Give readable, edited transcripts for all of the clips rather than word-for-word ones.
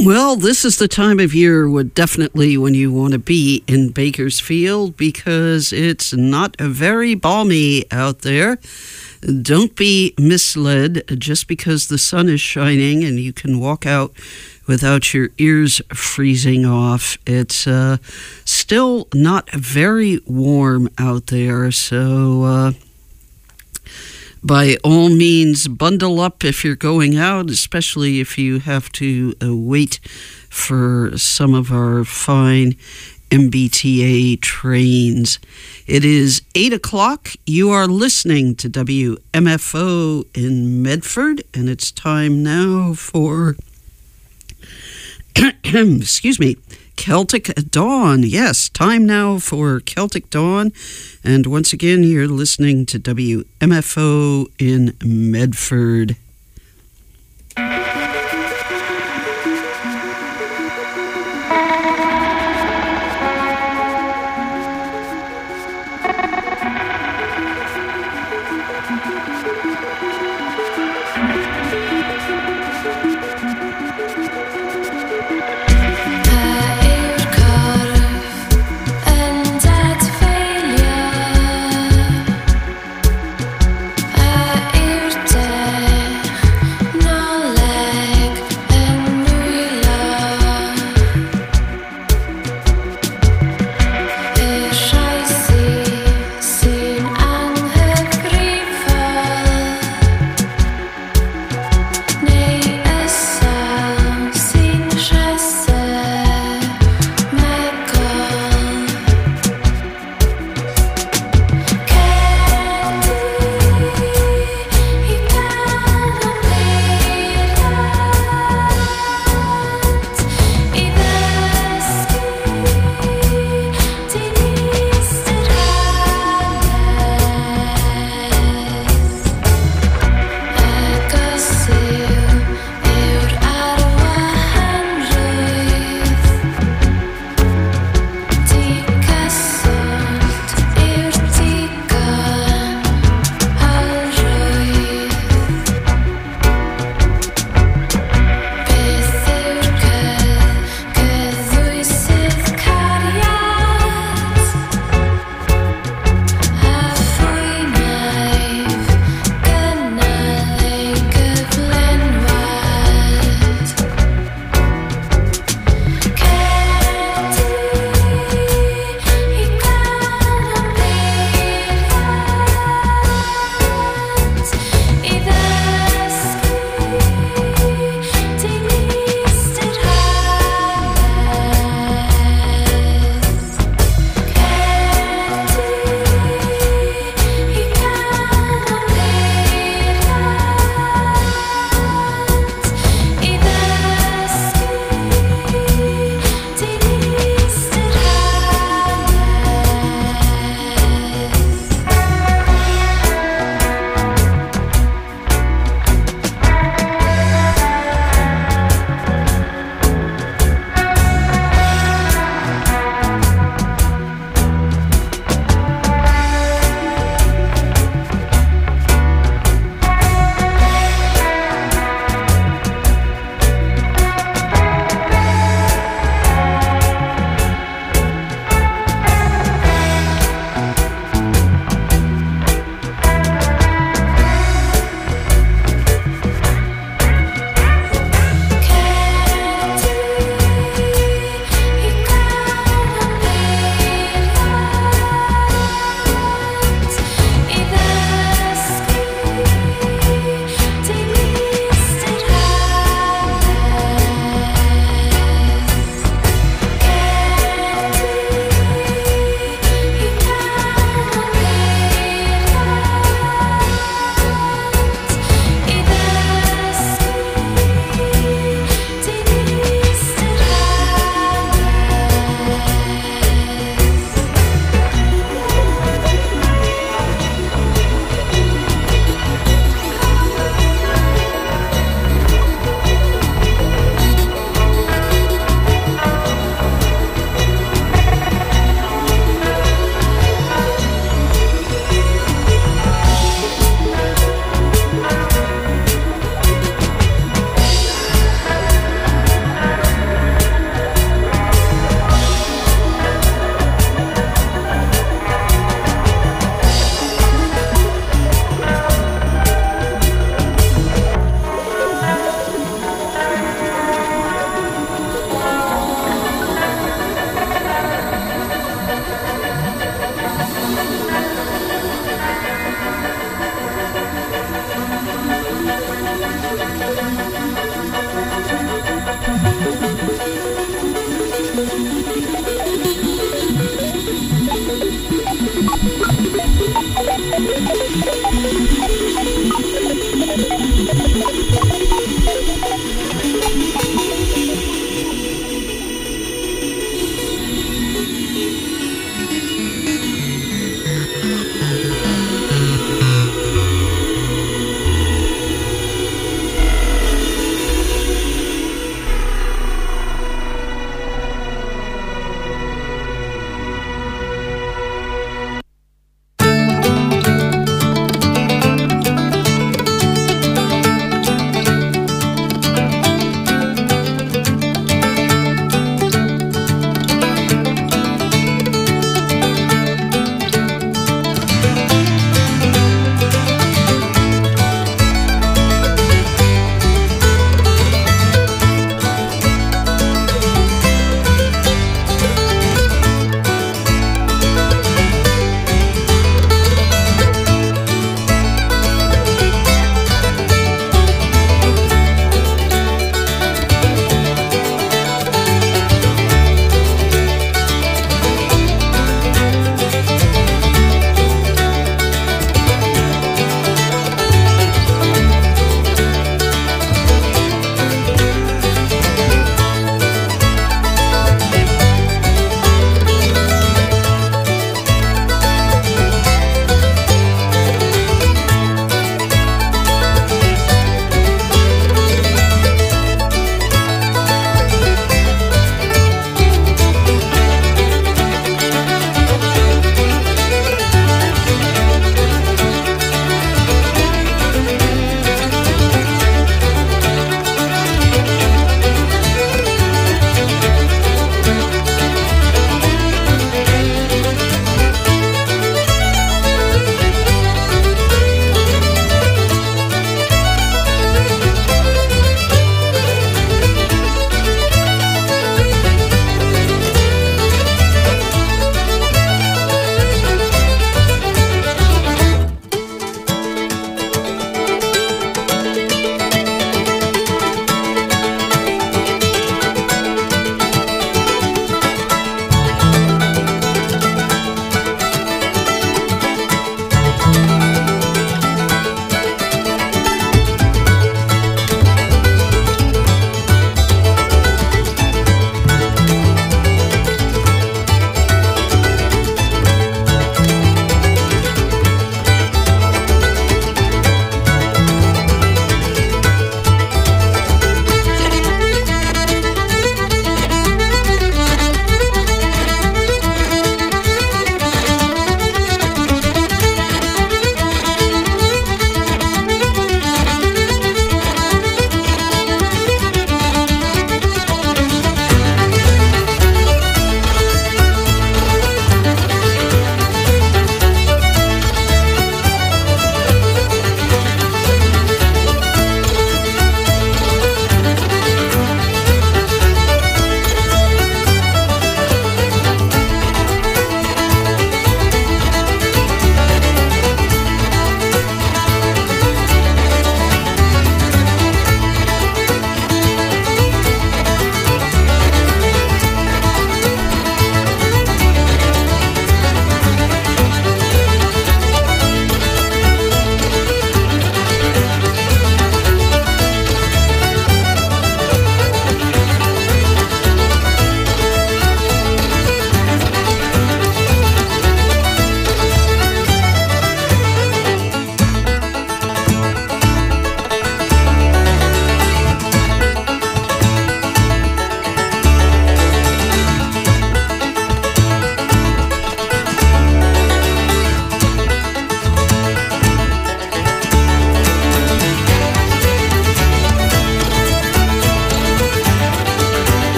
Well, this is the time of year definitely when you want to be in Bakersfield because it's not very balmy out there. Don't be misled just because the sun is shining and you can walk out without your ears freezing off. It's still not very warm out there, so by all means, bundle up if you're going out, especially if you have to wait for some of our fine MBTA trains. It is 8 o'clock. You are listening to WMFO in Medford, and it's time now for, excuse me, Celtic Dawn. Yes, time now for Celtic Dawn. And once again, you're listening to WMFO in Medford.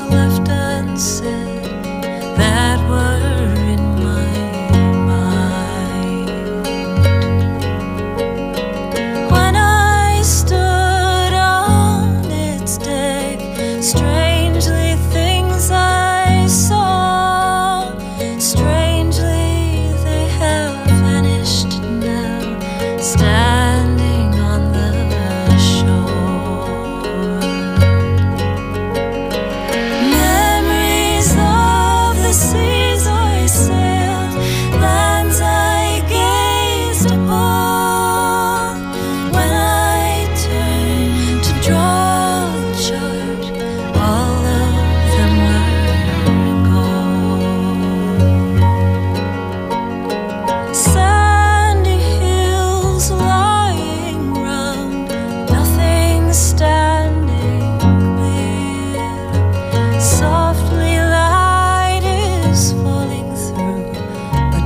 left unsaid that were in my mind. When I stood on its deck, strangely things I saw, strangely they have vanished now, standing on the shore. Memories of the seas I sailed, lands I gazed upon. When I turned to draw the chart, all of them were gone. Sandy hills lying round, nothing standing clear. Softly light is falling through, but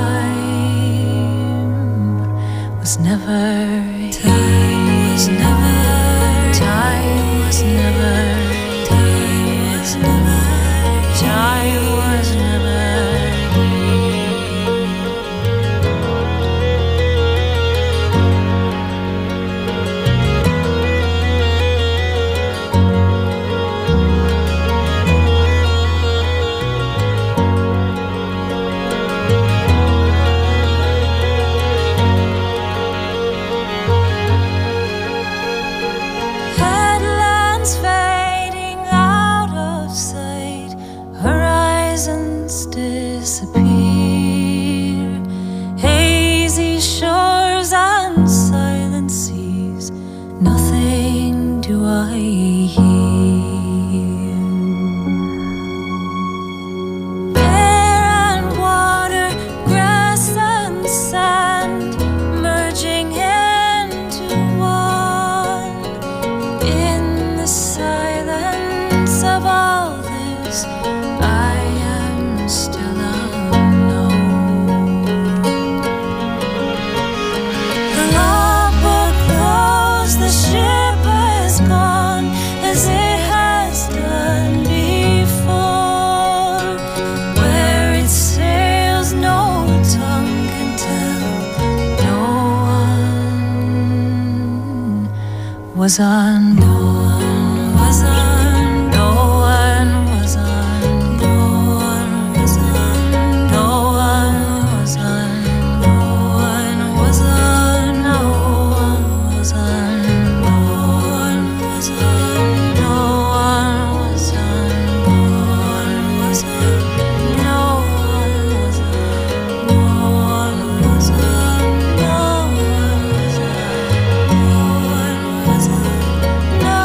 time was never here. Time was never, time was never, time was never, time was never here. Headlands fading out of sight, horizons disappear. Hazy shores and silent seas, nothing do I hear. Air and water, grass and sand, merging into one. In the silence of all this, I am still unknown. The logbook closed, the ship has gone as it has done before. Where it sails, no tongue can tell. No one was on. No one was on. No one was on. No one was on. No one was on. No one was on. No one was on. No one was on. No one was on. No one was on. No one was on. No one was on. No one was on. No one was on. No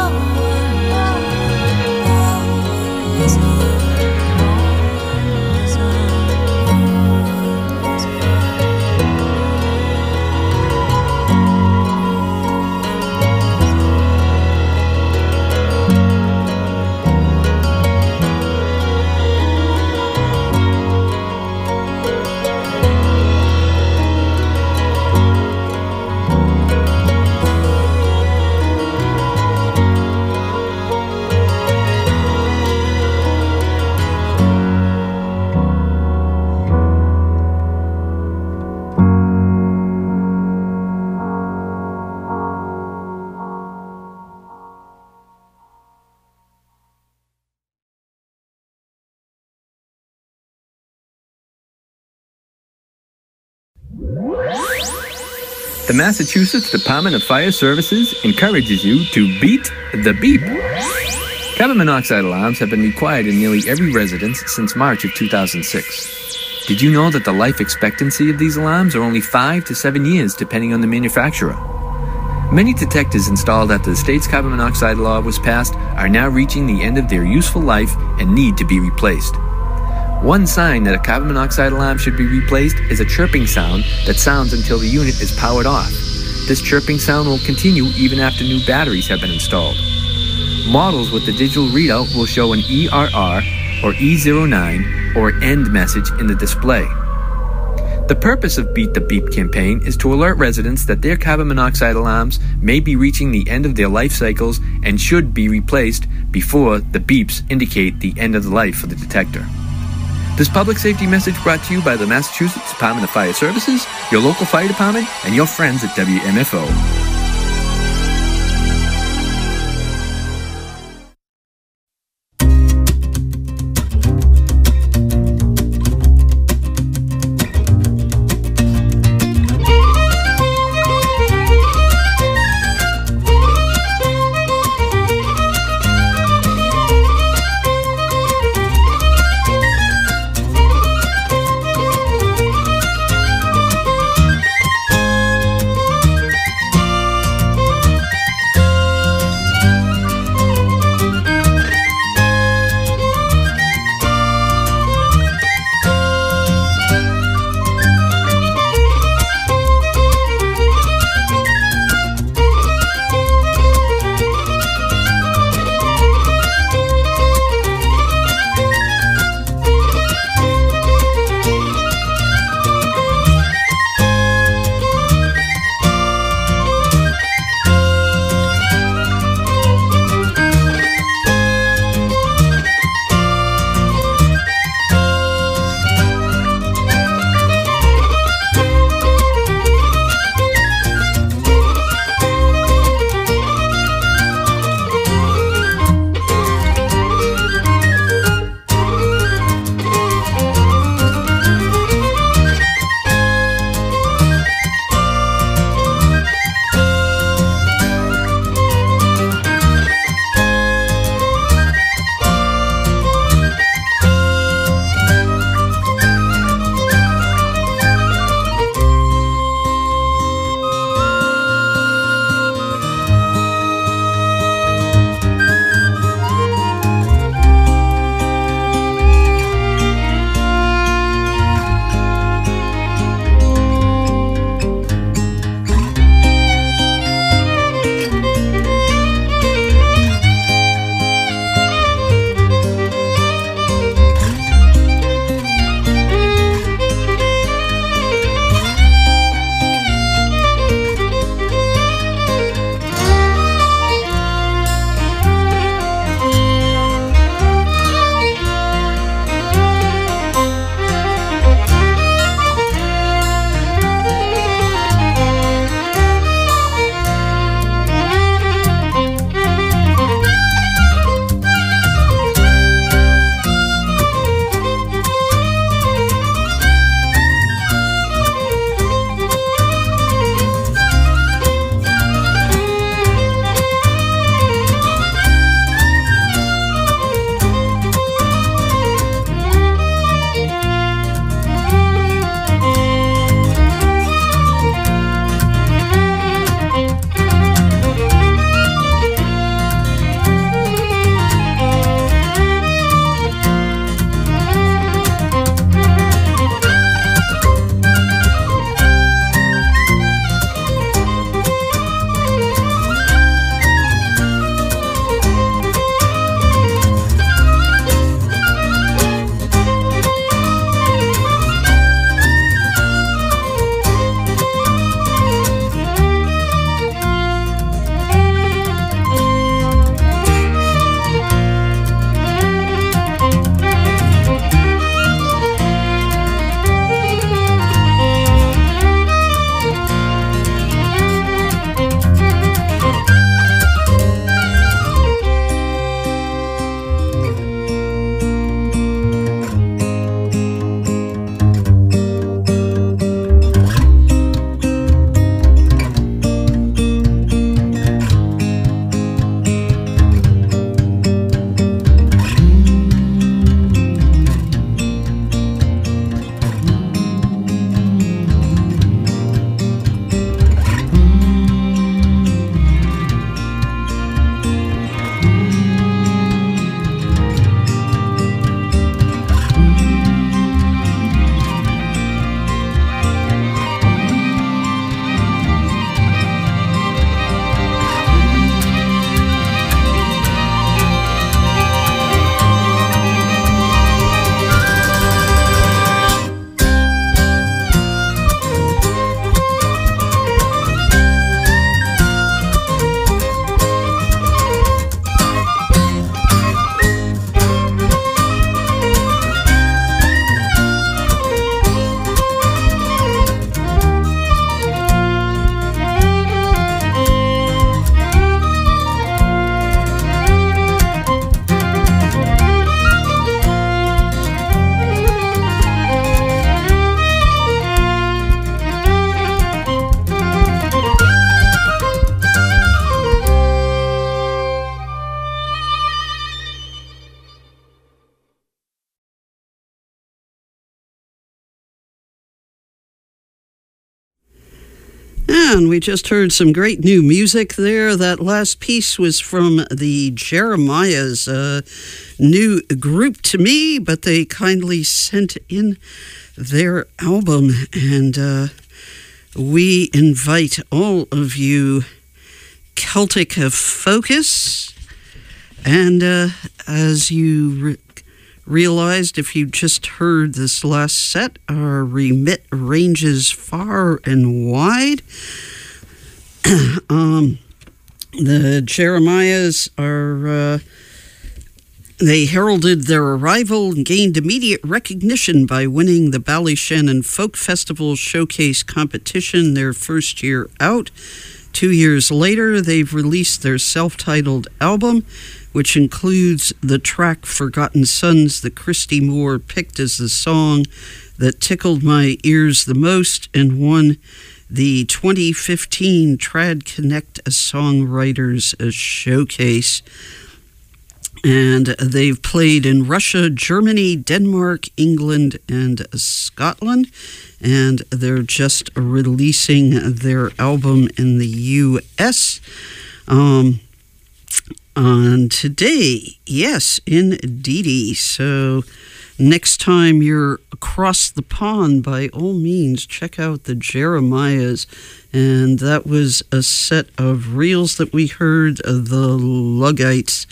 The Massachusetts Department of Fire Services encourages you to beat the beep. Carbon monoxide alarms have been required in nearly every residence since March of 2006. Did you know that the life expectancy of these alarms are only 5 to 7 years depending on the manufacturer? Many detectors installed after the state's carbon monoxide law was passed are now reaching the end of their useful life and need to be replaced. One sign that a carbon monoxide alarm should be replaced is a chirping sound that sounds until the unit is powered off. This chirping sound will continue even after new batteries have been installed. Models with the digital readout will show an ERR or E09 or END message in the display. The purpose of Beat the Beep campaign is to alert residents that their carbon monoxide alarms may be reaching the end of their life cycles and should be replaced before the beeps indicate the end of the life of the detector. This public safety message brought to you by the Massachusetts Department of Fire Services, your local fire department, and your friends at WMFO. And we just heard some great new music there. That last piece was from the Jeremiahs, a new group to me, but they kindly sent in their album. And we invite all of you Celtic Focus. And as you realized, if you just heard this last set, our remit ranges far and wide. The Jeremiahs are, they heralded their arrival and gained immediate recognition by winning the Ballyshannon Folk Festival Showcase competition their first year out. 2 years later, they've released their self-titled album, which includes the track Forgotten Sons that Christy Moore picked as the song that tickled my ears the most and won the 2015 Trad Connect Songwriters Showcase. And they've played in Russia, Germany, Denmark, England, and Scotland. And they're just releasing their album in the U.S. On today, yes, indeedy. So next time you're across the pond, by all means, check out the Jeremiahs. And that was a set of reels that we heard, the Luggites.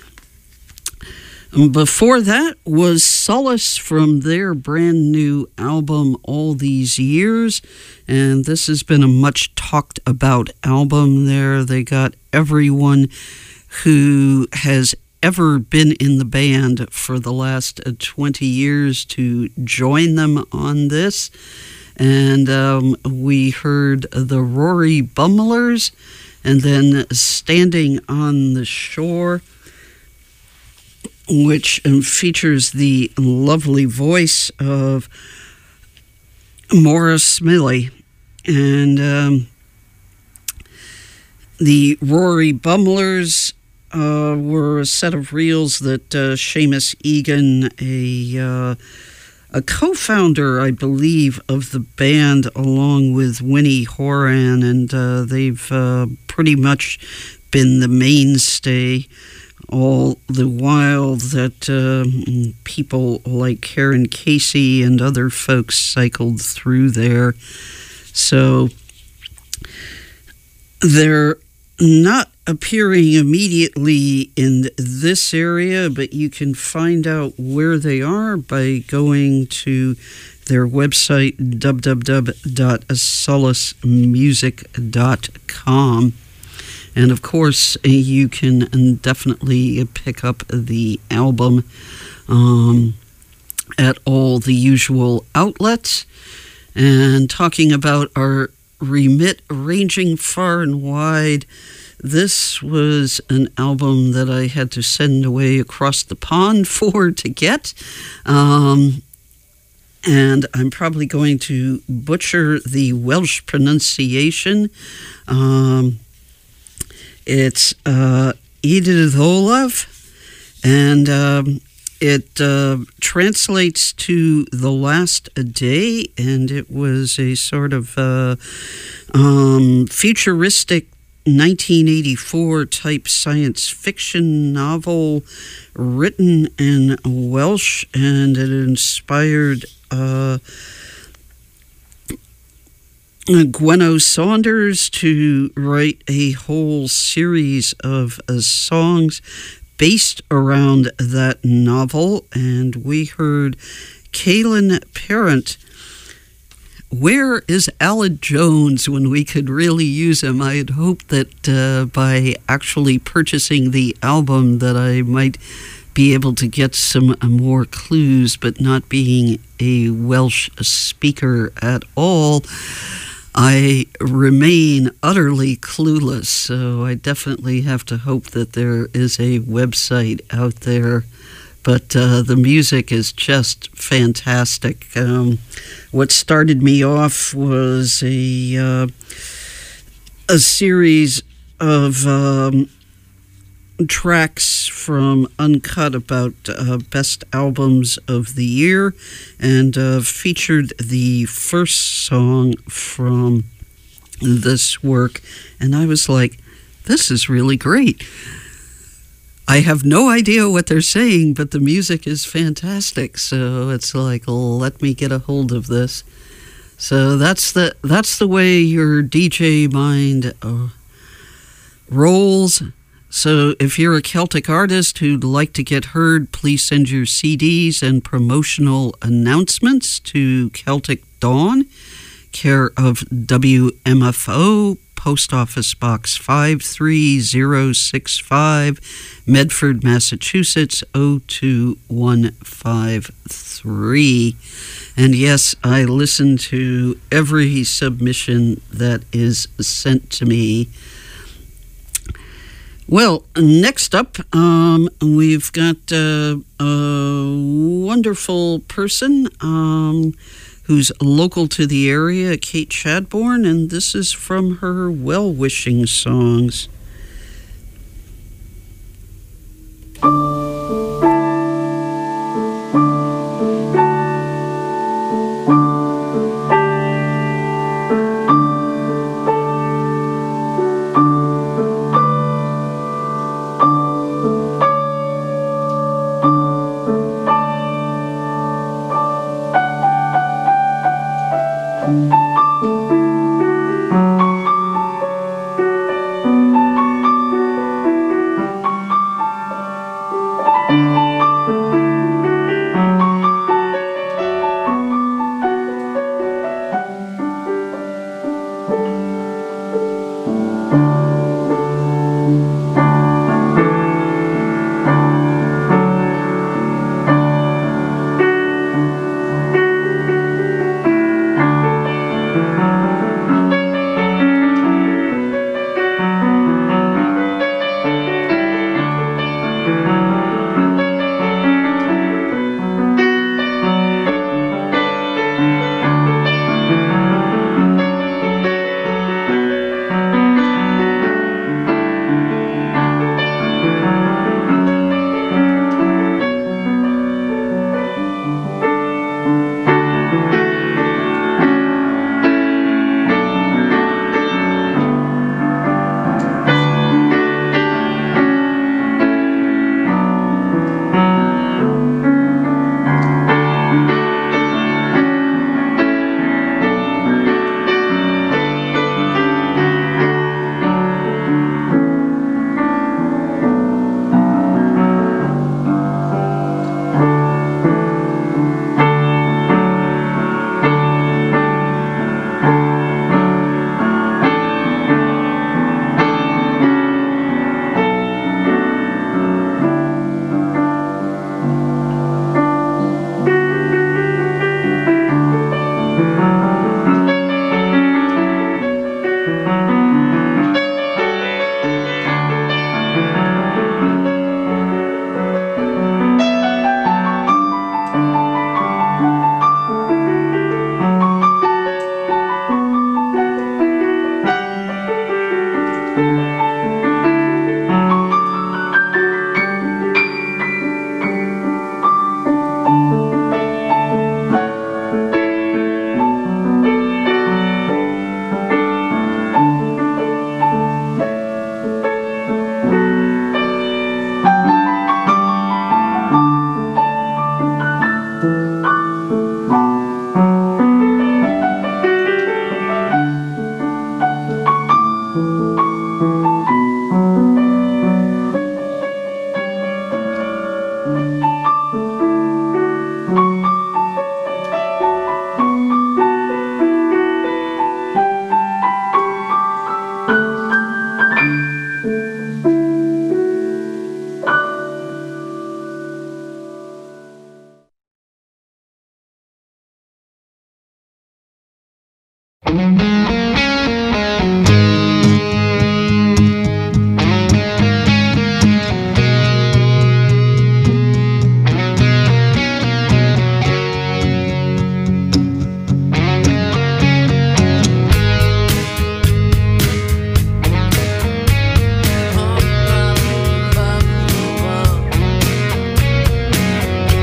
Before that was Solace from their brand new album, All These Years. And this has been a much talked about album there. They got everyone who has ever been in the band for the last 20 years to join them on this. And we heard the Rory Bumblers, and then Standing on the Shore, which features the lovely voice of Maura Smillie. And the Rory Bumblers were a set of reels that Seamus Egan, a co-founder, I believe, of the band, along with Winnie Horan, and they've pretty much been the mainstay all the while that people like Karen Casey and other folks cycled through there. So they're not appearing immediately in this area, but you can find out where they are by going to their website, www.solacemusic.com. And of course, you can definitely pick up the album at all the usual outlets. And talking about our remit ranging far and wide, this was an album that I had to send away across the pond for to get. And I'm probably going to butcher the Welsh pronunciation. It's Edith Olaf, and it translates to The Last Day, and it was a sort of futuristic 1984 type science fiction novel written in Welsh, and it inspired Gwenno Saunders to write a whole series of songs based around that novel. And we heard Kaylin Parent. Where is Aled Jones when we could really use him? I had hoped that by actually purchasing the album that I might be able to get some more clues, but not being a Welsh speaker at all, I remain utterly clueless. So I definitely have to hope that there is a website out there. But the music is just fantastic. What started me off was a series of tracks from Uncut about best albums of the year, and featured the first song from this work, and I was like, this is really great. I have no idea what they're saying, but the music is fantastic. So it's like, let me get a hold of this. So that's the way your DJ mind rolls. So if you're a Celtic artist who'd like to get heard, please send your CDs and promotional announcements to Celtic Dawn, care of WMFO, Post Office Box 53065, Medford, Massachusetts 02153. And yes, I listen to every submission that is sent to me. Well, next up, we've got a wonderful person who's local to the area, Kate Chadbourne, and this is from her well-wishing songs.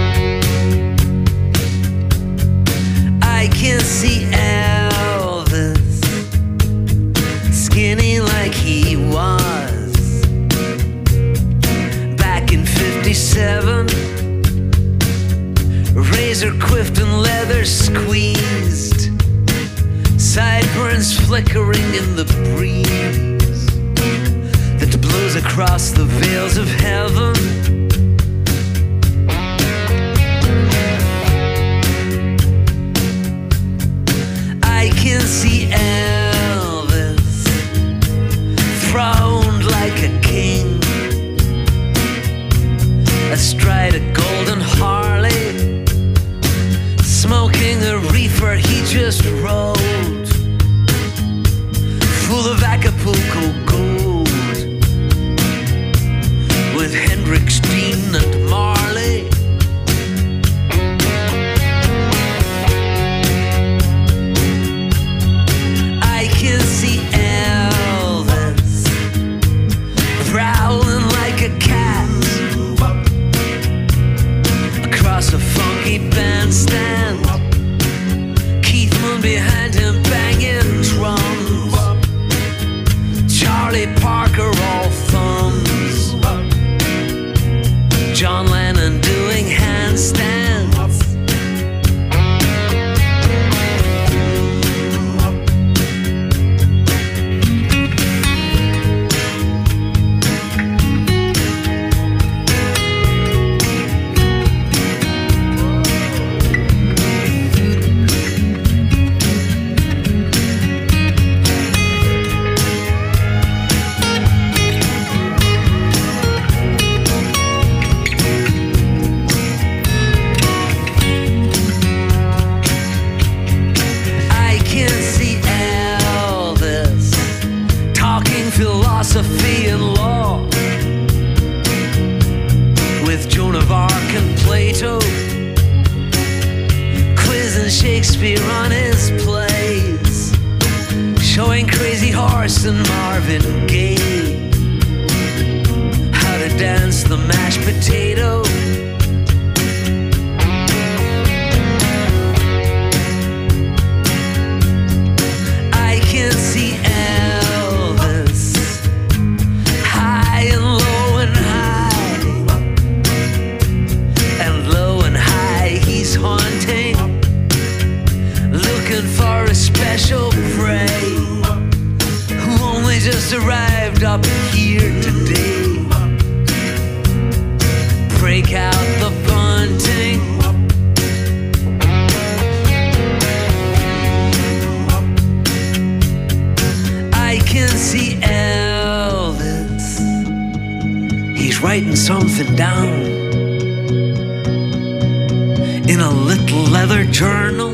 I can see Elvis razor quiffed and leather squeezed, sideburns flickering in the breeze that blows across the veils of heaven. I can see Elvis throned like a king astride a golden Harley, smoking a reefer he just rolled, full of Acapulco gold, with Hendrix, Dean and Marley. I can see Elvis prowling like a cat across a funky bandstand, Keith Moon behind him banging drums, Charlie Parker all thumbs, John Lennon doing handstands. Philosophy and law with Joan of Arc and Plato, quizzing Shakespeare on his plays, showing Crazy Horse and Marvin Gaye how to dance the mashed potato. I can see for a special prey who only just arrived up here today. Break out the bunting, I can see Elvis, he's writing something down in a little leather journal.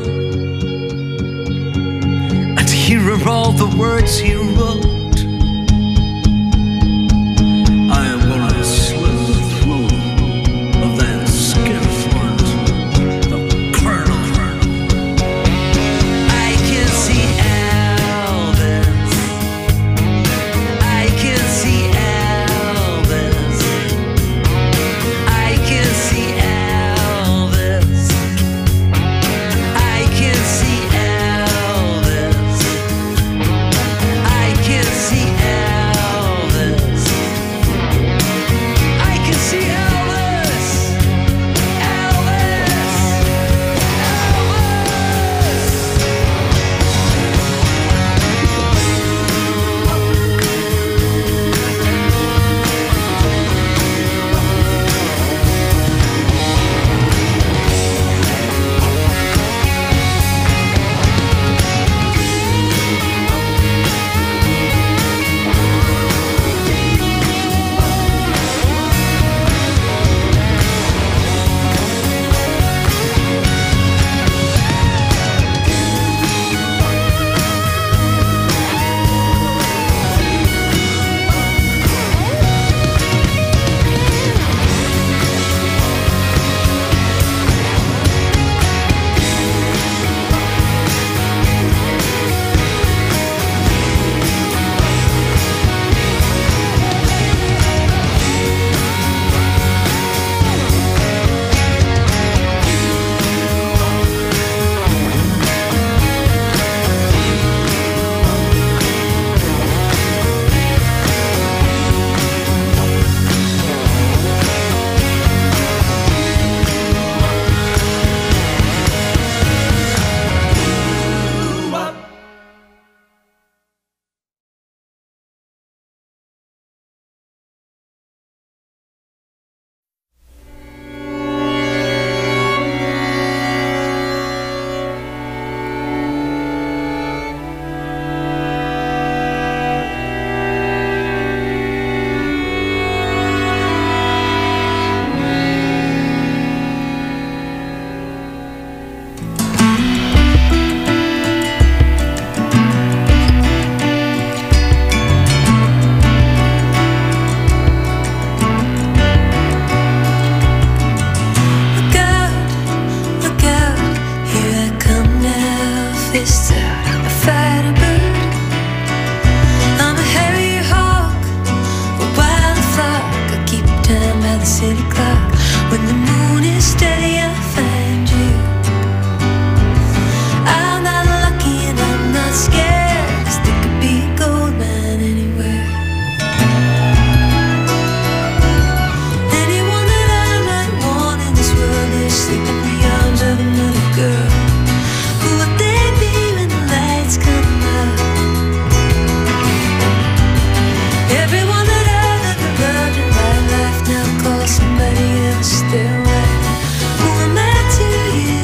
Here are all the words he wrote. I am gonna slit the throat of that skinflint, the colonel. I can see Elvis. I can see Elvis. I can see Elvis. I can see Elvis. I can fist out, I'm a fighter bird. I'm a hairy hawk, a wild flock. I keep time by the city clock. When the moon is steady, I'll find you. I'm not lucky and I'm not scared, 'cause there could be a gold mine anywhere. Anyone that I might want in this world is sleeping in the arms of another girl. Who would they be when the lights come up? Everyone that I've ever loved in my life now calls somebody else their wife. Who am I to you?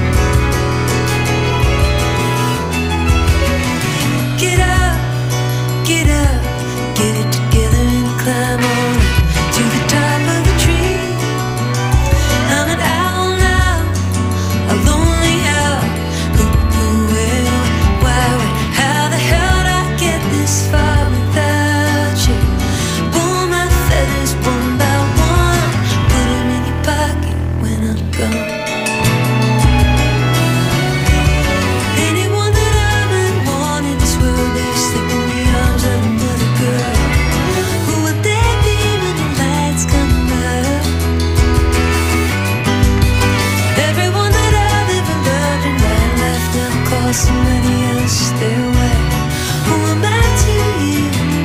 Get up, get it together and climb on to the top of the tree. I'm an owl now, a lonely owl. Who will, why, how the hell did I get this far without you? Pull my feathers one by one, put them in your pocket when I'm gone. Anyone that I might want in this world is sleeping in the arms of another girl. Who would they be when the lights come up? Everyone that I've ever loved in my life now calls somebody else their wife. Who am I to you?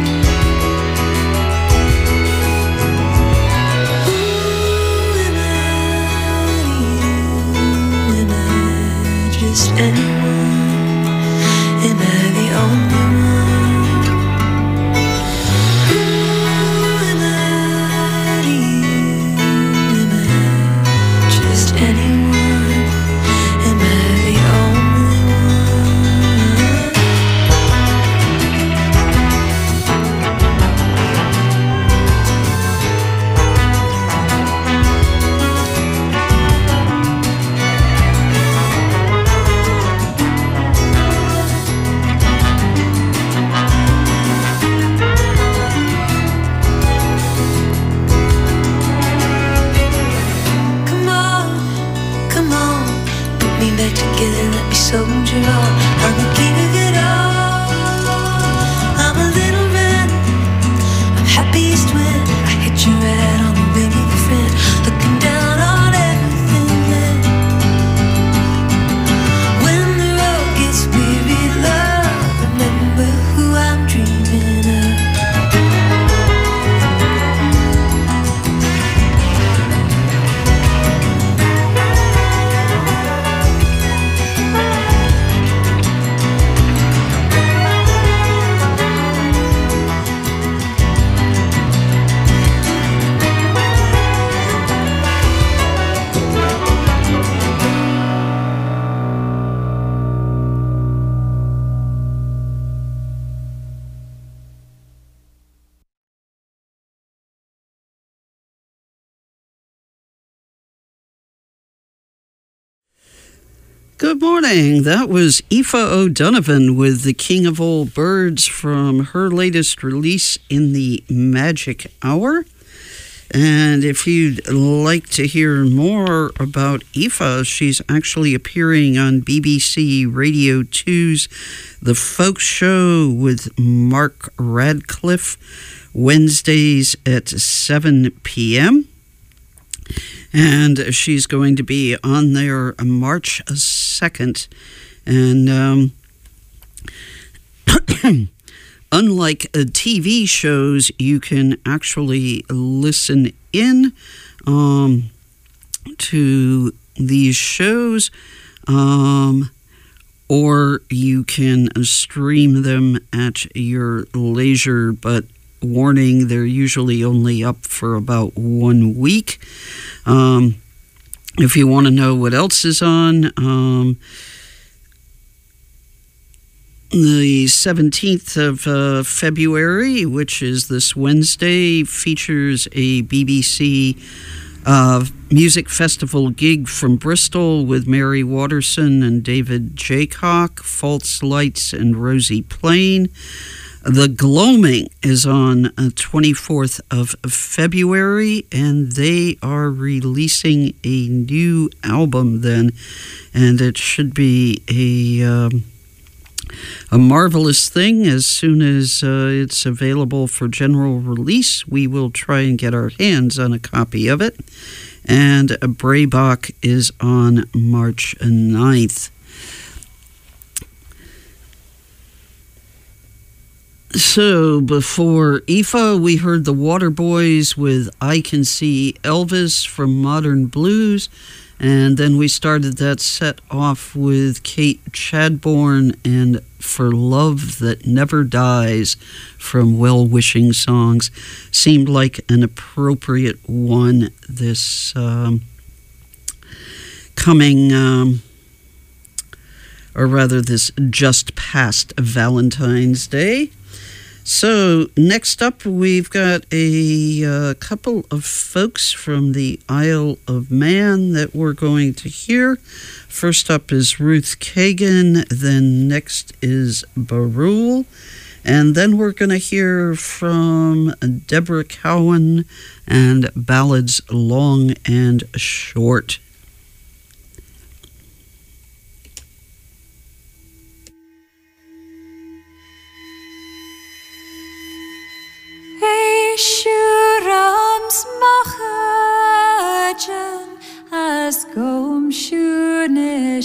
Who am I to you? Am I just anyone? Am I the only one? Who am I to you? Am I just anyone? Am I the only one? Come on, put me back together, let me soldier on. I'm the king of it all. I'm a little red, I'm happiest when I hit you right on the wing of a friend. Looking down on everything then. When the road gets weary, love, remember who I'm dreaming of. Good morning. That was Aoife O'Donovan with The King of All Birds from her latest release in the Magic Hour. And if you'd like to hear more about Aoife, she's actually appearing on BBC Radio 2's The Folk Show with Mark Radcliffe, Wednesdays at 7 p.m. And she's going to be on there March 2nd. And unlike TV shows, you can actually listen in to these shows, or you can stream them at your leisure, but warning, they're usually only up for about 1 week. If you want to know what else is on, the 17th of February, which is this Wednesday, features a BBC music festival gig from Bristol with Mary Watterson and David Jaycock, False Lights and Rosie Plain. The Gloaming is on 24th of February, and they are releasing a new album then, and it should be a A marvelous thing. As soon as it's available for general release, we will try and get our hands on a copy of it. And Braybach is on March 9th. So before Aoife, we heard the Waterboys with I Can See Elvis from Modern Blues. And then we started that set off with Kate Chadbourne and For Love That Never Dies from Well Wishing Songs. Seemed like an appropriate one this this just past Valentine's Day. So next up, we've got a couple of folks from the Isle of Man that we're going to hear. First up is Ruth Kagan, then next is Barul, and then we're going to hear from Deborah Cowan and Ballads Long and Short. Shurams machajan as gom shune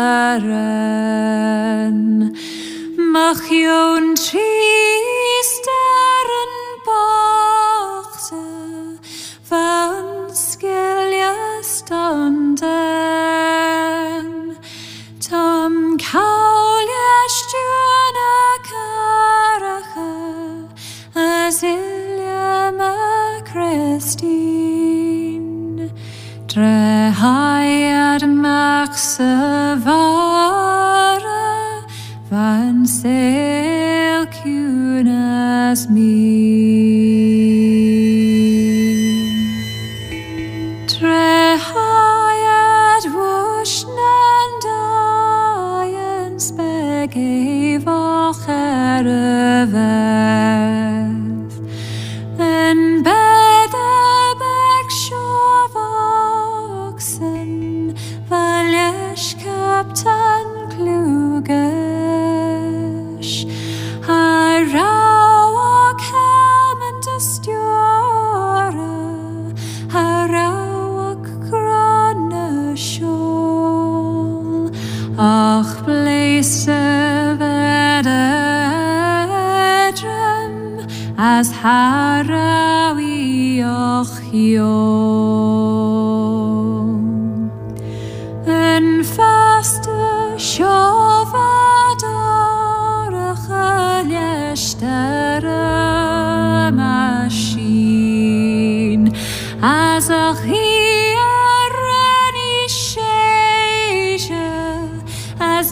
sharan machion tristeren bochte van skilja standen tom kaulja stjuna karacha as Christine, dre hayad maxavara van sel kunas me. Dre hayad wushnandayan spegevach erevev en Kapten Klugesh Harawa kamen to stjora Harawa grana shol Ach bleise vededrem As harawi och En faste shovador chaleshtere machine as a hiereni sheisha as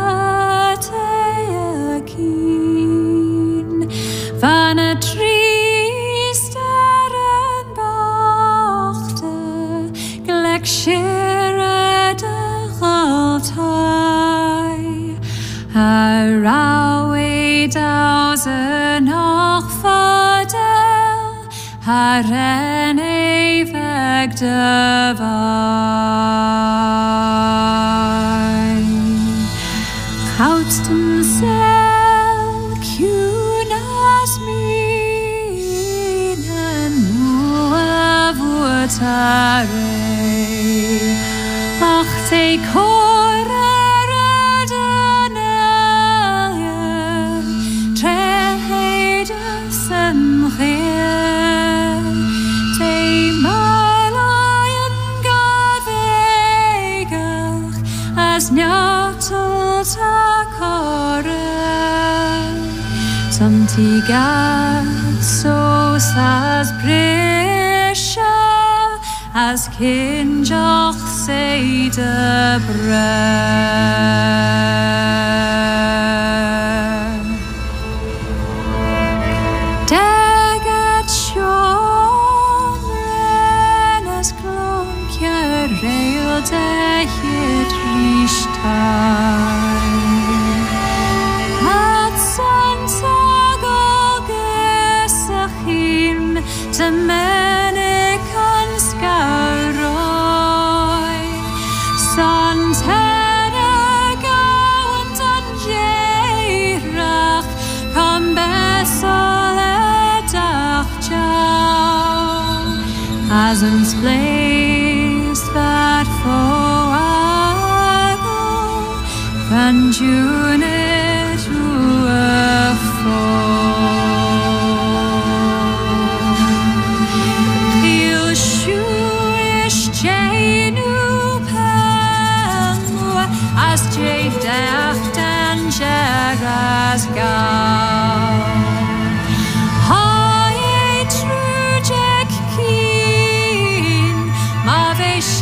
dateakin van a tristeren bochte glekshire Harawe dausen noch fadel Harene veg devai Houtsten sel kunas minen muavutare Ach te Samtiga sos as bresha as kinjach se de bre Dagat shomren as klonkja reil de hit rishtai Dominican Scarroy Santana Hasn't place that for and June to a fall. Till shoeish Jane pen as Jade daft and Jagas gown. High true Jack Keen, my face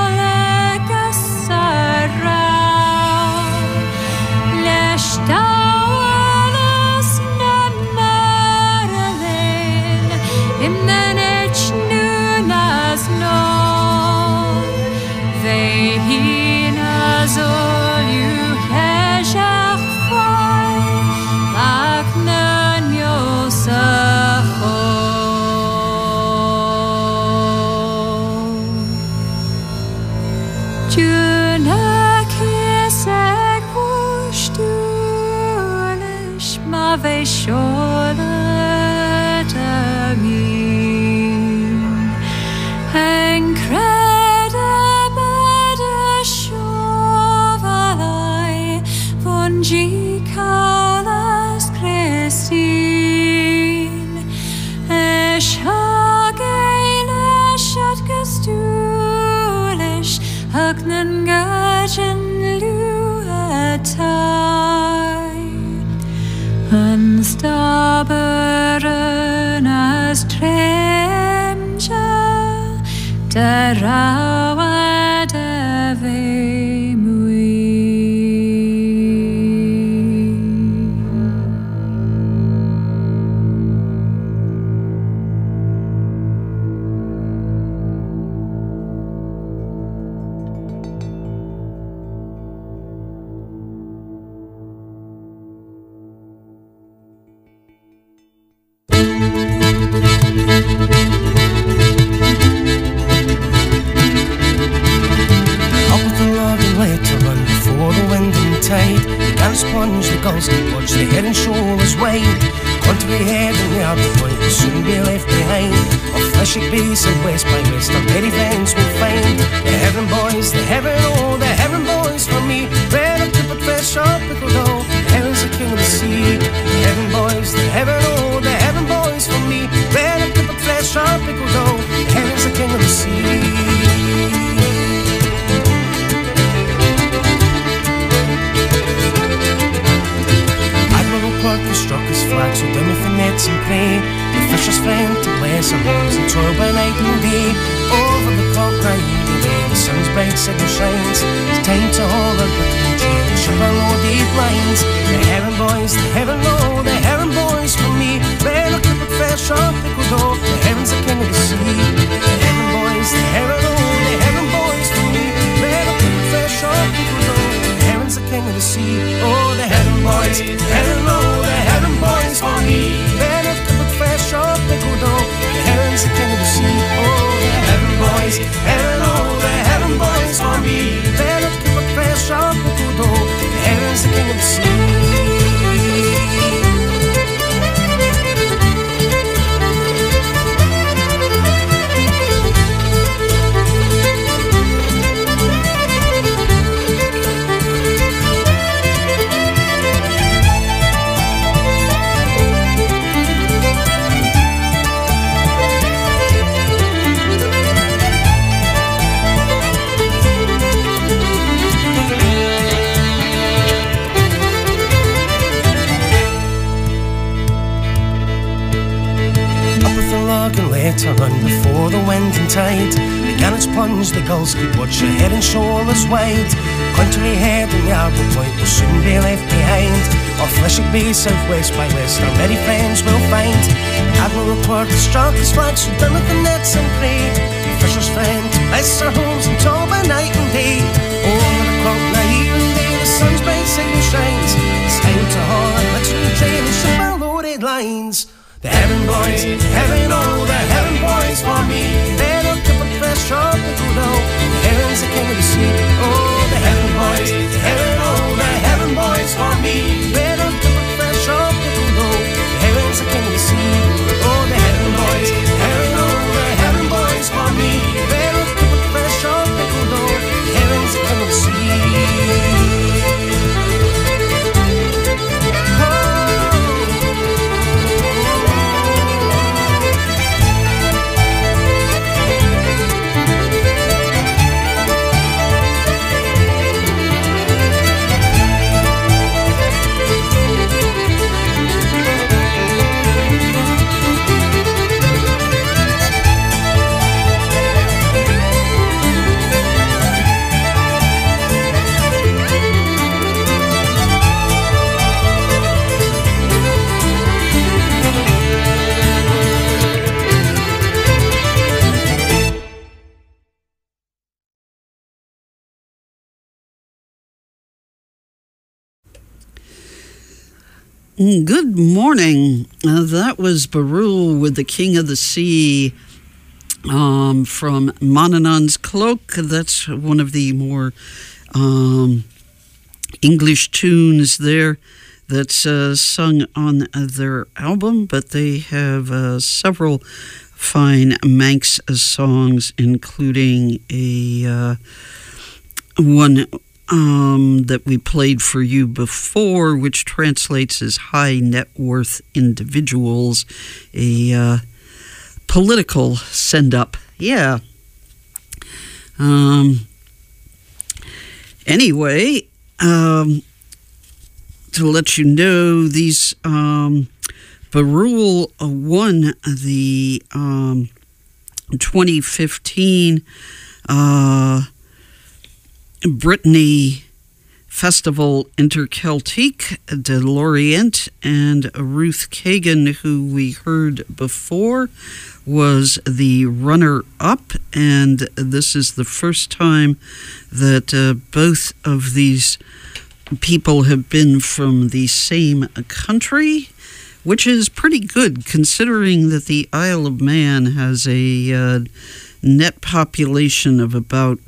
Unstubborn as stranger, der Rauer der Sponge, the gulls keep watch, the head and shoulders wide. Country head and the other point will soon be left behind. Of fleshy base and west by west, our merry friends will find. The heaven boys, the heaven, oh, the heaven boys for me. Red up to put fresh up, pickle dough, heaven's the king of the sea. The heaven boys, the heaven, oh, the heaven boys for me. Red up to put fresh up, pickle dough, heaven's the king of the sea. He struck his flag so dim with the nets and prey. The fisher's friend to bless our homes and toil by night and day. Over the clock right away, the sun's bright signal shines. It's time to haul our glittering chain and ship our loaded lines. The heaven boys, the heaven low, the heaven boys for me. Red up with fresh up, pickle dough, the heaven's the king of the sea. The heaven boys, the heaven low, the heaven boys for me. Red up with fresh up, pickle dough, the heaven's the king of the sea. Oh, the heaven boys, the heaven low, the heaven boys for me. Red up to put fresh up, pickle dough, the heaven's the king of the sea. Oh, the heaven boys, heaven oh, the heaven boys for me. Red up to put fresh up, pickle dough, the heaven's the king of the sea. And let her run before the wind and tide. The gannets plunge, the gulls keep watch, your head and shoulders wide. Country head and the arbor point will soon be left behind. Off Fleshig Bay, southwest by west, our merry friends will find. Admiral Report has struck his flag so dim with the nets and prey. The fisher's friend to bless our homes and toil by night and day. Over the clock night and day, the sun's bright signal shines. It's time to haul our glittering train and ship our loaded lines. The heaven boys, heaven oh, the heaven boys for me. Red up to put fresh up, pickle dough, the heaven's the king of the sea. Oh, the heaven boys, heaven oh, the heaven boys for me. Red up to put fresh up, pickle dough, the heaven's the king of the sea. Oh, the heaven boys, heaven oh, the heaven boys for me. Good morning. That was Barul with the King of the Sea from Manannan's Cloak. That's one of the more English tunes there that's sung on their album, but they have several fine Manx songs, including a one that we played for you before, which translates as high net worth individuals, a political send-up. Yeah. Anyway, to let you know, these Barul won the 2015 Brittany Festival Interceltique de Lorient, and Ruth Kagan, who we heard before, was the runner-up, and this is the first time that both of these people have been from the same country, which is pretty good considering that the Isle of Man has a net population of about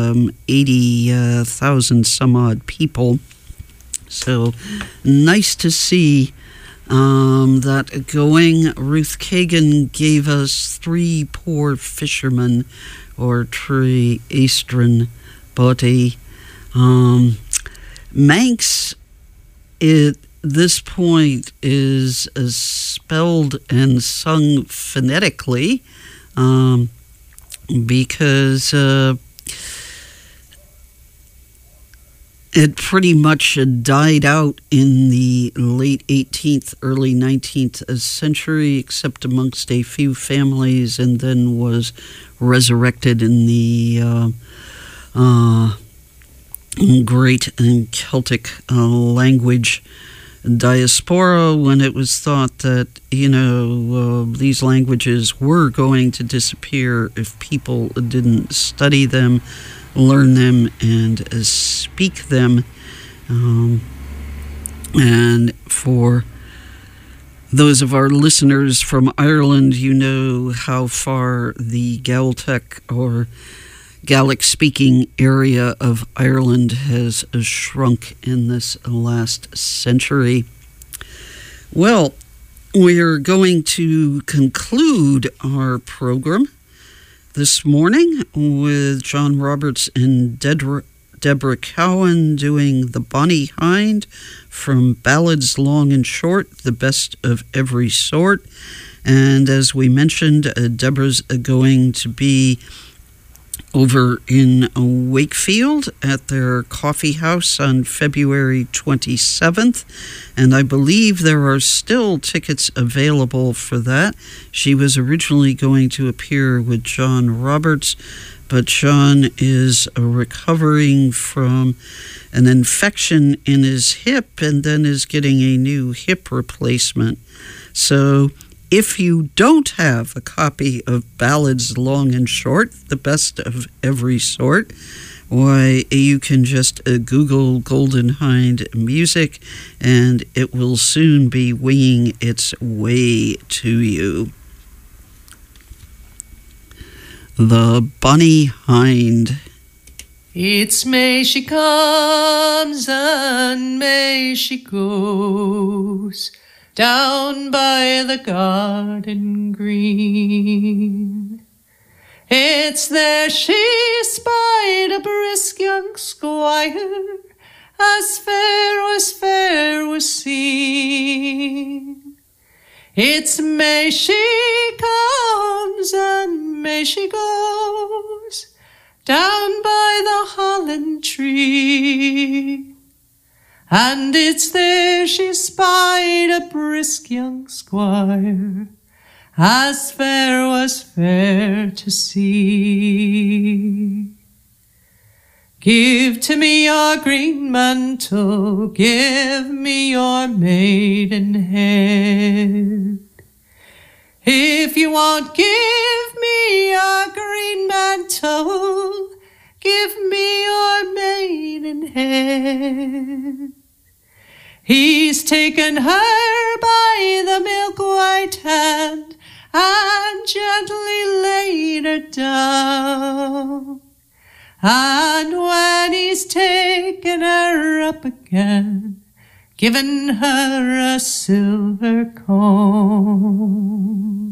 80,000 some odd people. So nice to see that going. Ruth Kagan gave us Three Poor Fishermen, or Tree Eastern Body. Manx at this point is spelled and sung phonetically, because it pretty much died out in the late 18th, early 19th century, except amongst a few families, and then was resurrected in the great and Celtic language diaspora, when it was thought that, these languages were going to disappear if people didn't study them, learn them, and speak them. And for those of our listeners from Ireland, you know how far the Gaeltacht or Gaelic-speaking area of Ireland has shrunk in this last century. Well, we're going to conclude our program this morning with John Roberts and Deborah Cowan doing The Bonny Hind from Ballads Long and Short, the best of every sort. And as we mentioned, Deborah's going to be over in Wakefield at their coffee house on February 27th, and I believe there are still tickets available for that. She was originally going to appear with John Roberts, but John is recovering from an infection in his hip and then is getting a new hip replacement. So if you don't have a copy of Ballads Long and Short, the best of every sort, why, you can just Google Golden Hind music, and it will soon be winging its way to you. The Bonny Hind. It's May she comes and May she goes, down by the garden green. It's there she spied a brisk young squire, as fair was seen. It's May she comes and May she goes, down by the holland tree. And it's there she spied a brisk young squire, as fair was fair to see. Give to me your green mantle, give me your maidenhead. If you won't give me your green mantle, give me your maidenhead. He's taken her by the milk-white hand and gently laid her down. And when he's taken her up again, given her a silver comb.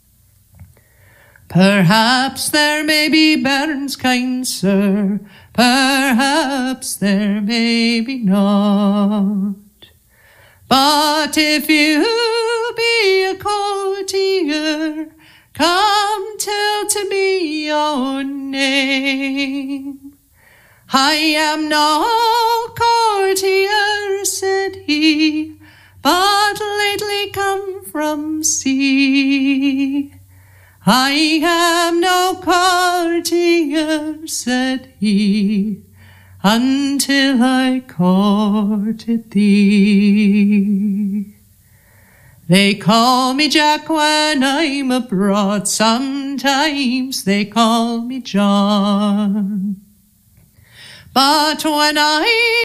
Perhaps there may be bairns, kind sir, perhaps there may be not. But if you be a courtier, come tell to me your name. I am no courtier, said he, but lately come from sea. I am no courtier, said he, until I courted thee. They call me Jack when I'm abroad, sometimes they call me John. But when I